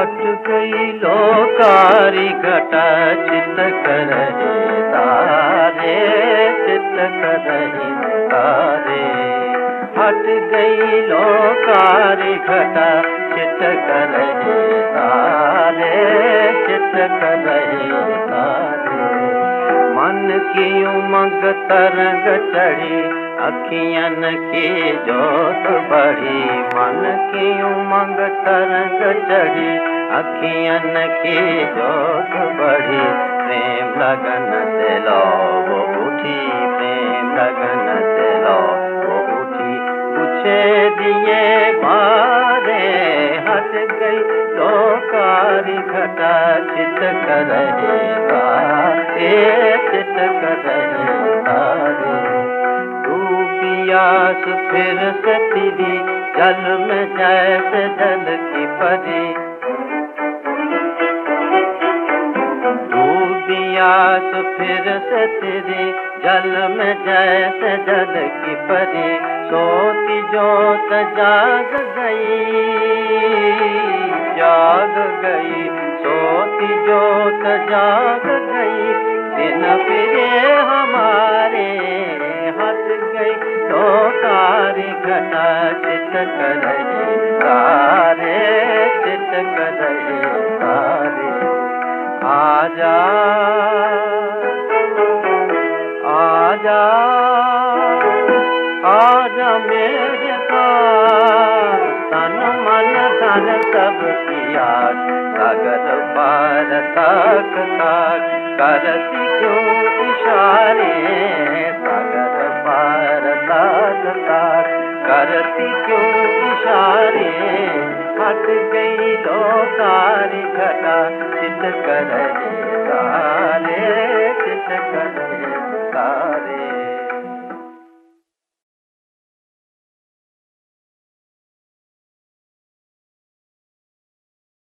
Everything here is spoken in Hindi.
हट गई लोकारी घटा चित करहि तारे, चित करहि तारे। हट गई लोकारी घटा चित करहि तारे, चित करहि तारे। मन की उमंग तरंग चढ़ी, अखियन की जोत बढ़ी। मन की उमंग तरंग चढ़ी, अखियन की जोत बढ़ी। प्रेम लगन से लो वो उठी, प्रेम लगन से लो वो उठी। पूछे दिए बारे, हट गई लोकारी घटा चित करहि तारे, चित करहि तारे। प्यास फिर से तिरी, जल में जैसे जल की परी। प्यास फिर से तिरी, जल में जैसे जल की परी। सोती जोत जाग गई, जाग गई। सोती जोत जाग गई, दिन फिरे हमारे। हट गई लोकारी घटा चित करहि तारे, चित करहि तारे। आजा आजा आजा मेरे पास, तन मन धन सब किया। सागर पार ताक ताक करती क्यों इशारे। सागर पार ताक ताक करती क्यों इशारे। हट गई लोकारी घटा चित करहि